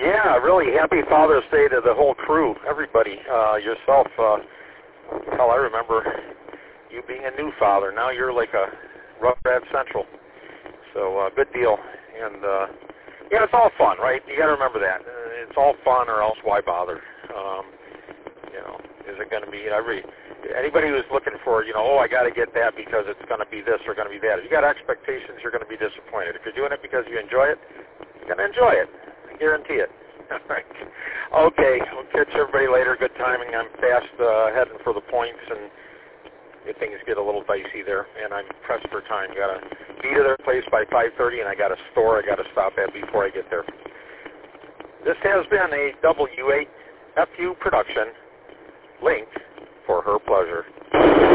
Yeah, really happy Father's Day to the whole crew, everybody. Yourself, hell, I remember you being a new father. Now you're like a Rugrats Central. So good deal. And yeah, it's all fun, right? You got to remember that. It's all fun, or else why bother? Is it going to be anybody who's looking for, oh, I got to get that because it's going to be this or going to be that. If you got expectations, you're going to be disappointed. If you're doing it because you enjoy it, you're going to enjoy it. I guarantee it. All right. Okay, we'll catch everybody later. Good timing. I'm fast heading for the points, and things get a little dicey there, and I'm pressed for time. Got to be to their place by 5:30, and I got a store I got to stop at before I get there. This has been a W8FU production. Link for her pleasure.